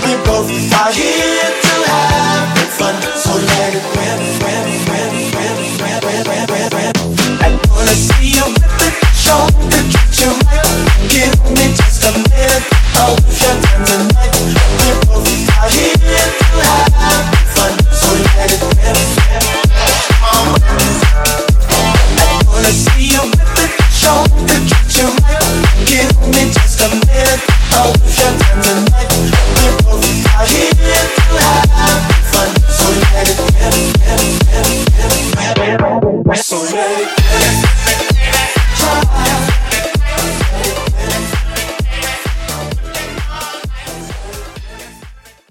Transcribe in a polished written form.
We both are here to have fun, so let it rip. I wanna see you whip it, show the treat you right. Give me just a minute, I'll with your time tonight. We both are here to have fun, so let it rip. I wanna see you whip it, show the treat